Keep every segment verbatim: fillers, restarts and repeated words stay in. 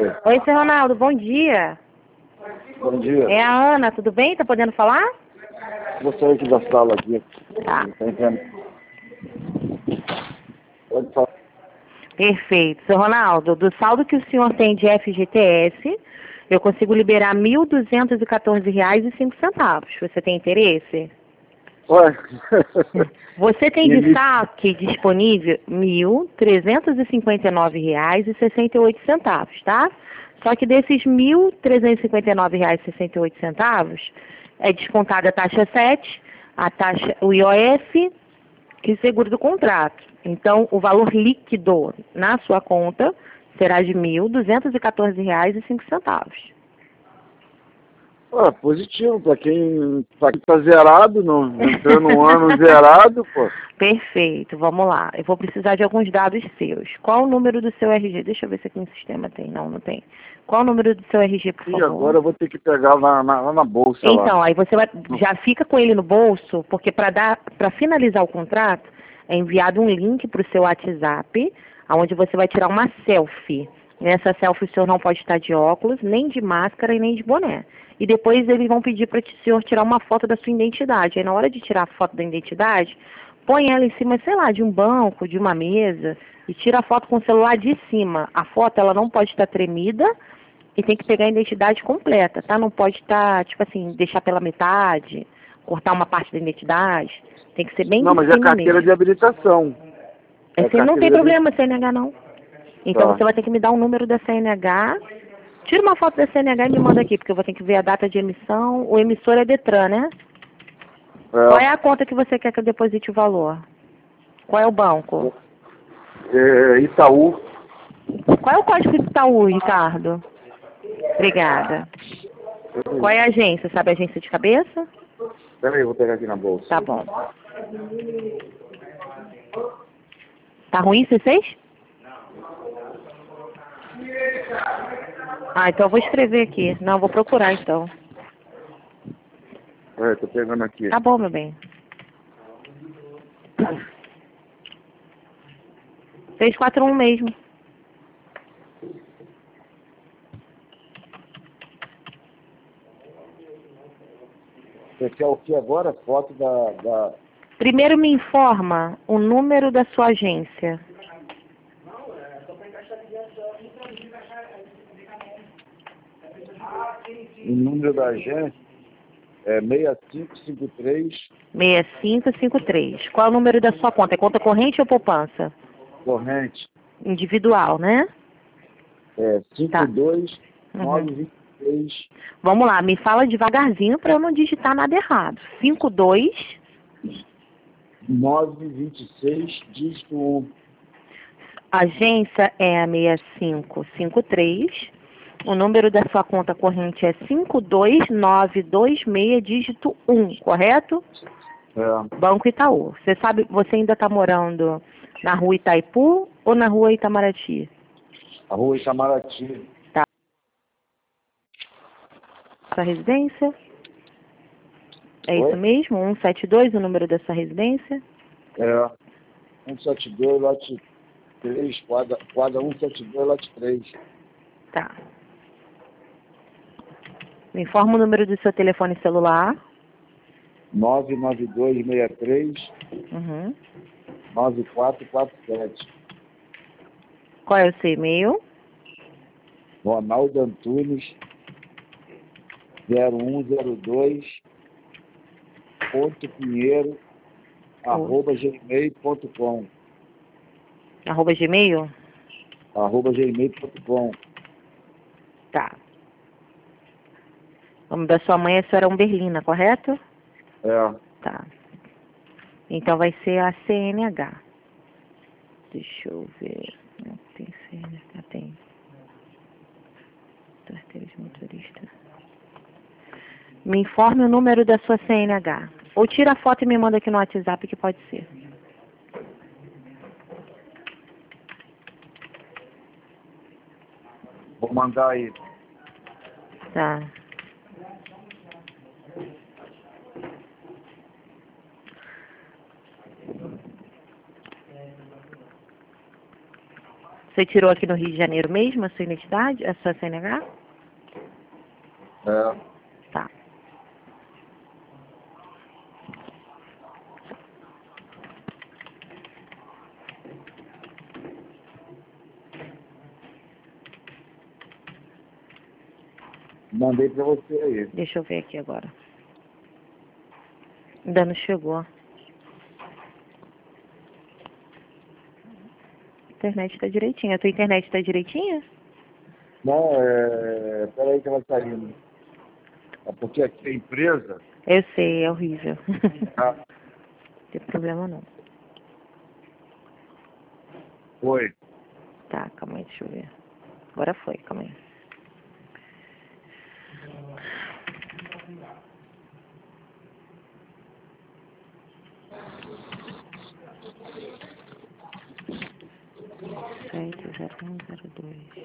Oi, seu Ronaldo, bom dia. Bom dia. É a Ana, tudo bem? Tá podendo falar? Vou sair aqui da sala aqui. Tá. Tá entendendo? Pode falar. Perfeito. Seu Ronaldo, do saldo que o senhor tem de F G T S, eu consigo liberar mil duzentos e quatorze reais e cinco centavos. Você tem interesse? Ué. Você tem de Ele- saque disponível mil trezentos e cinquenta e nove reais e sessenta e oito centavos, tá? Só que desses mil trezentos e cinquenta e nove reais e sessenta e oito centavos é descontada a taxa sete, a taxa, o I O F e seguro do contrato. Então, o valor líquido na sua conta será de mil duzentos e quatorze reais e cinco centavos. Ué, positivo. Pra quem, pra quem tá zerado, não, entrando um ano zerado, pô. Perfeito, vamos lá. Eu vou precisar de alguns dados seus. Qual o número do seu R G? Deixa eu ver se aqui no sistema tem. Não, não tem. Qual o número do seu R G, por E favor? agora eu vou ter que pegar lá na, lá na bolsa Então, lá. aí você vai, já fica com ele no bolso, porque para dar, para finalizar o contrato, é enviado um link para o seu WhatsApp, onde você vai tirar uma selfie. Nessa selfie o senhor não pode estar de óculos, nem de máscara e nem de boné. E depois eles vão pedir para o senhor tirar uma foto da sua identidade. Aí na hora de tirar a foto da identidade, põe ela em cima, sei lá, de um banco, de uma mesa, e tira a foto com o celular de cima. A foto ela não pode estar tremida, e tem que pegar a identidade completa, tá? Não pode estar, tipo assim, deixar pela metade, cortar uma parte da identidade. Tem que ser bem Não, de mas é cima carteira mesmo. de habilitação. É Assim, não carteira tem de habilitação. problema C N H não. Então Tá. você vai ter que me dar o número da C N H. Tira uma foto da C N H e me manda aqui, porque eu vou ter que ver a data de emissão. O emissor é Detran, né? Qual é É. a conta que você quer que eu deposite o valor? Qual é o banco? É, Itaú. Qual é o código de Itaú, Ricardo? Obrigada. Qual é a agência? Sabe a agência de cabeça? Pera aí, eu vou pegar aqui na bolsa. Tá bom. Tá ruim C seis? Ah, então eu vou escrever aqui. Não, eu vou procurar então. É, tô pegando aqui. Tá bom, meu bem. seis quatro um mesmo. Você quer o que agora? Foto da, da... Primeiro me informa o número da sua agência. O número da agência é seis cinco cinco três, seis cinco cinco três. Qual é o número da sua conta? É conta corrente ou poupança? corrente, Individual, né? é Tá. cinco dois nove Uhum. dois três, Vamos lá, me fala devagarzinho para eu não digitar nada errado. cinco dois. nove dois seis, dígito um. Agência é a seis cinco cinco três. O número da sua conta corrente é cinco dois nove dois seis, dígito um, correto? É, Banco Itaú. Você sabe, você ainda está morando na rua Itaipu ou na rua Itamaraty? a rua Itamaraty. Tá. Sua residência? É isso Oi? mesmo? cento e setenta e dois, o número da sua residência? É, cento e setenta e dois, lote três, quadra, quadra cento e setenta e dois, lote três. Tá. Me informa o número do seu telefone celular. nove nove dois seis três, Uhum. nove quatro quatro sete. Qual é o seu e-mail? Ronaldo Antunes, zero um zero dois, ponto Pinheiro, arroba gmail ponto com. Arroba Gmail? Arroba gmail ponto com. Tá. O nome da sua mãe é a senhora Umberlina, correto? É, Tá. Então vai ser a C N H. Deixa eu ver. Não tem C N H, tem. Carteira de motorista. Me informe o número da sua C N H. Ou tira a foto e me manda aqui no WhatsApp que pode ser. vou mandar aí. Tá. Você tirou aqui no Rio de Janeiro mesmo a sua identidade, a sua C N H? É. Tá. Mandei pra você aí. Deixa eu ver aqui agora. Ainda não chegou. A internet tá direitinha. A tua internet tá direitinha? Não, é... Peraí que ela tá indo. É porque aqui é empresa. Eu sei, é horrível. Ah, Não tem problema não. foi. Tá, calma aí, deixa eu ver. Agora foi, calma aí. sete zero um zero dois.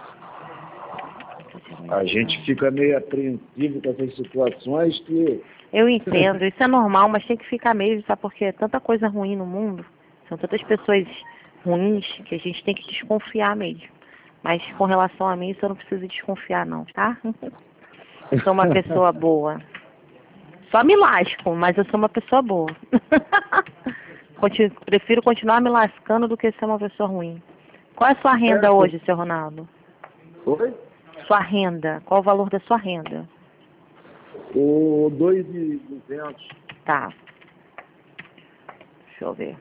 A gente fica meio apreensivo com essas situações que... Eu entendo, isso é normal, mas tem que ficar mesmo, sabe? Porque é tanta coisa ruim no mundo, são tantas pessoas ruins que a gente tem que desconfiar mesmo. Mas com relação a mim, isso eu não preciso desconfiar não, tá? Eu sou uma pessoa boa. Só me lasco, mas eu sou uma pessoa boa. Conti- Prefiro continuar me lascando do que ser uma pessoa ruim. Qual é a sua renda É, hoje, seu Ronaldo? Oi? Sua renda, qual o valor da sua renda? O dois mil e duzentos. Tá. Deixa eu ver.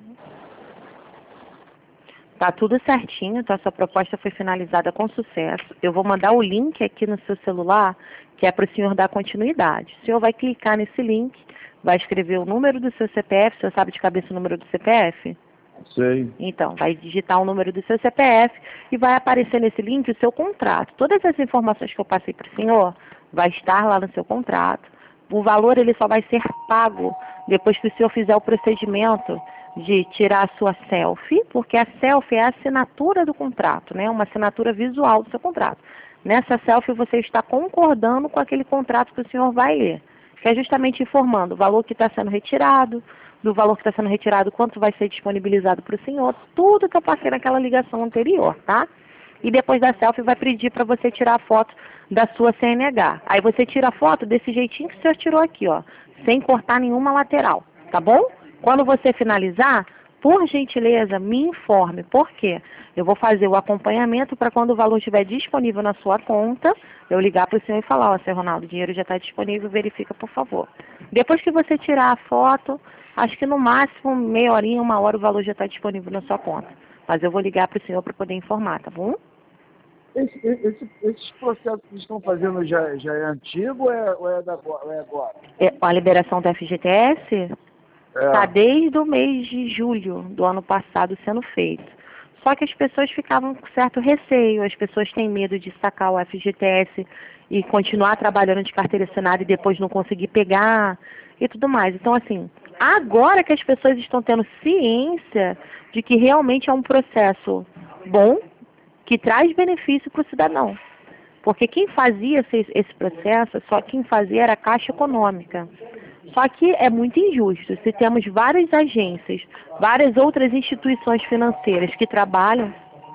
Tá tudo certinho, tá? Sua proposta foi finalizada com sucesso. Eu vou mandar o link aqui no seu celular, que é para o senhor dar continuidade. O senhor vai clicar nesse link, vai escrever o número do seu C P F, o senhor sabe de cabeça o número do C P F? Sei. Então, vai digitar o número do seu C P F e vai aparecer nesse link o seu contrato. Todas as informações que eu passei para o senhor vai estar lá no seu contrato. O valor ele só vai ser pago depois que o senhor fizer o procedimento de tirar a sua selfie, porque a selfie é a assinatura do contrato, né? Uma assinatura visual do seu contrato. Nessa selfie você está concordando com aquele contrato que o senhor vai ler, que é justamente informando o valor que está sendo retirado, do valor que está sendo retirado, quanto vai ser disponibilizado para o senhor, tudo que eu passei naquela ligação anterior, tá? E depois da selfie vai pedir para você tirar a foto da sua C N H. Aí você tira a foto desse jeitinho que o senhor tirou aqui, ó, sem cortar nenhuma lateral, tá bom? Quando você finalizar, por gentileza, me informe. Por quê? Eu vou fazer o acompanhamento para quando o valor estiver disponível na sua conta, eu ligar para o senhor e falar, ó, seu Ronaldo, o dinheiro já está disponível, verifica, por favor. Depois que você tirar a foto, acho que no máximo meia horinha, uma hora, o valor já está disponível na sua conta. Mas eu vou ligar para o senhor para poder informar, tá bom? Esse, esse, esses processos que estão fazendo já, já é antigo ou é, ou é, da, ou é agora? É, a liberação do F G T S está É. desde o mês de julho do ano passado sendo feito. Só que as pessoas ficavam com certo receio, as pessoas têm medo de sacar o F G T S e continuar trabalhando de carteira assinada e depois não conseguir pegar e tudo mais. Então, assim, agora que as pessoas estão tendo ciência de que realmente é um processo bom, que traz benefício para o cidadão. Porque quem fazia esse, esse processo, só quem fazia era a Caixa Econômica. Só que é muito injusto. Se temos várias agências, várias outras instituições financeiras que trabalham,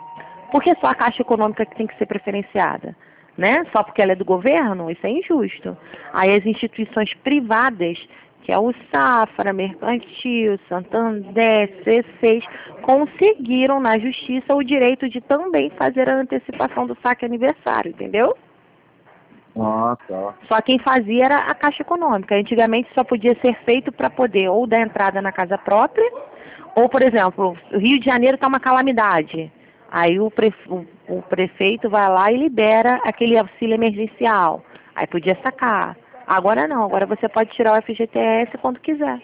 por que só a Caixa Econômica que tem que ser preferenciada? Né? Só porque ela é do governo? Isso é injusto. Aí as instituições privadas, que é o Safra, Mercantil, Santander, C seis, conseguiram na justiça o direito de também fazer a antecipação do saque aniversário, entendeu? Ah, tá. Só quem fazia era a Caixa Econômica. Antigamente só podia ser feito para poder ou dar entrada na casa própria, ou, por exemplo, o Rio de Janeiro está uma calamidade. Aí o, pre, o, o prefeito vai lá e libera aquele auxílio emergencial. Aí podia sacar. Agora não, agora você pode tirar o F G T S quando quiser.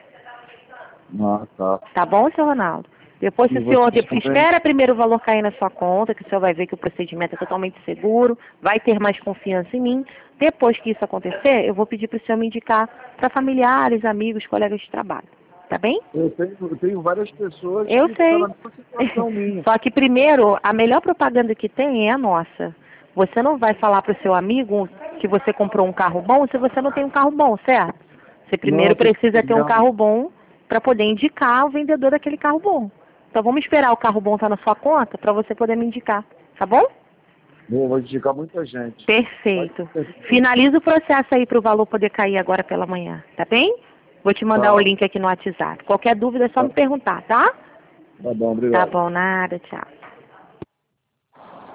Ah, tá. Tá bom, seu Ronaldo? Depois, se E o senhor vocês depois, também? espera primeiro o valor cair na sua conta, que o senhor vai ver que o procedimento é totalmente seguro, vai ter mais confiança em mim. Depois que isso acontecer, eu vou pedir para o senhor me indicar para familiares, amigos, colegas de trabalho. Tá bem? Eu tenho, eu tenho várias pessoas Eu que sei. estão na mesma situação minha. Só que primeiro, a melhor propaganda que tem é a nossa. Você não vai falar para o seu amigo que você comprou um carro bom se você não tem um carro bom, certo? Você primeiro Não, tô precisa ter um entendendo. carro bom para poder indicar o vendedor daquele carro bom. Então vamos esperar o carro bom estar na sua conta para você poder me indicar, tá bom? Bom, vou indicar muita gente. Perfeito. Finaliza o processo aí para o valor poder cair agora pela manhã, tá bem? Vou te mandar Tá. o link aqui no WhatsApp. Qualquer dúvida é só Tá. me perguntar, tá? Tá bom, obrigado. Tá bom, nada, tchau.